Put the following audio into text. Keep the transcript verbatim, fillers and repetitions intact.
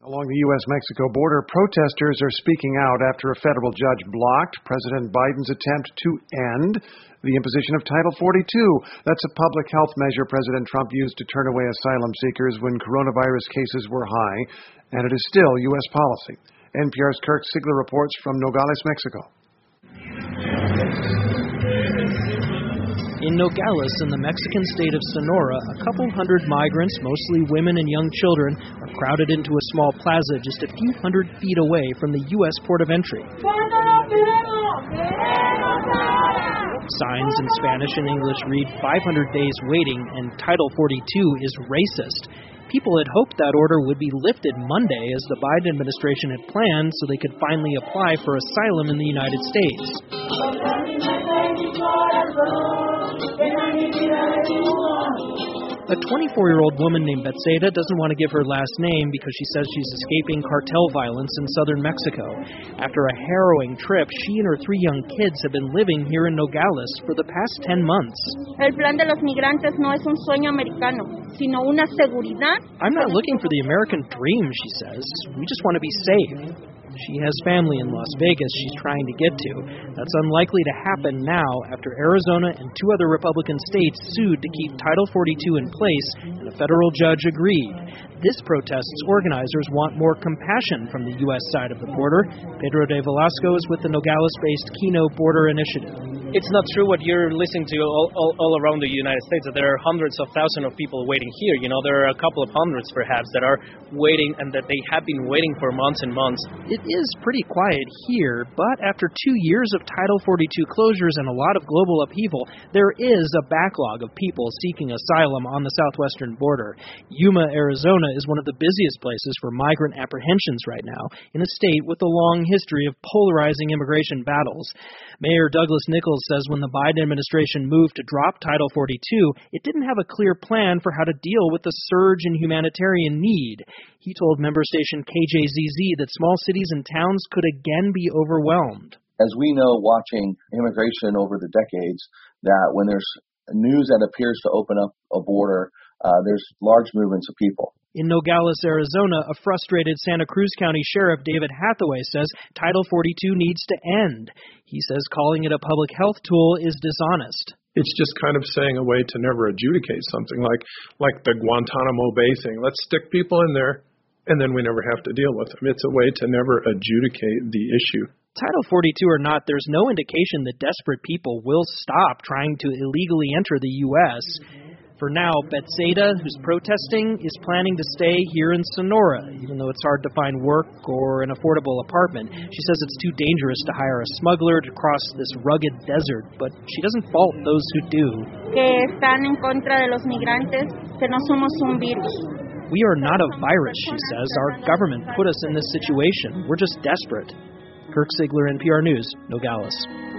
Along the U S Mexico border, protesters are speaking out after a federal judge blocked President Biden's attempt to end the imposition of Title forty-two. That's a public health measure President Trump used to turn away asylum seekers when coronavirus cases were high, and it is still U S policy. N P R's Kirk Siegler reports from Nogales, Mexico. In Nogales, in the Mexican state of Sonora, a couple hundred migrants, mostly women and young children, are crowded into a small plaza just a few hundred feet away from the U S port of entry. Signs in Spanish and English read five hundred days waiting and Title forty-two is racist. People had hoped that order would be lifted Monday as the Biden administration had planned so they could finally apply for asylum in the United States. A twenty-four-year-old woman named Betseda doesn't want to give her last name because she says she's escaping cartel violence in southern Mexico. After a harrowing trip, she and her three young kids have been living here in Nogales for the past ten months. El plan de los migrantes no es un sueño americano, sino una seguridad. I'm not looking for the American dream, she says. We just want to be safe. She has family in Las Vegas she's trying to get to. That's unlikely to happen now after Arizona and two other Republican states sued to keep Title forty-two in place, and a federal judge agreed. This protest's organizers want more compassion from the U S side of the border. Pedro de Velasco is with the Nogales-based Kino Border Initiative. It's not true what you're listening to all, all, all around the United States, that there are hundreds of thousands of people waiting here. You know, there are a couple of hundreds perhaps that are waiting and that they have been waiting for months and months. It is pretty quiet here, but after two years of Title forty-two closures and a lot of global upheaval, there is a backlog of people seeking asylum on the southwestern border. Yuma, Arizona is one of the busiest places for migrant apprehensions right now, in a state with a long history of polarizing immigration battles. Mayor Douglas Nichols says when the Biden administration moved to drop Title forty-two, it didn't have a clear plan for how to deal with the surge in humanitarian need. He told member station K J Z Z that small cities and towns could again be overwhelmed. As we know, watching immigration over the decades, that when there's news that appears to open up a border, uh, there's large movements of people. In Nogales, Arizona, a frustrated Santa Cruz County Sheriff David Hathaway says Title forty-two needs to end. He says calling it a public health tool is dishonest. It's just kind of saying a way to never adjudicate something like like the Guantanamo Bay thing. Let's stick people in there, and then we never have to deal with them. It's a way to never adjudicate the issue. Title forty-two or not, there's no indication that desperate people will stop trying to illegally enter the U S For now, Betseda, who's protesting, is planning to stay here in Sonora, even though it's hard to find work or an affordable apartment. She says it's too dangerous to hire a smuggler to cross this rugged desert, but she doesn't fault those who do. Que están en contra de los migrantes, que no somos un virus. We are not a virus, she says. Our government put us in this situation. We're just desperate. Kirk Siegler, N P R News, Nogales.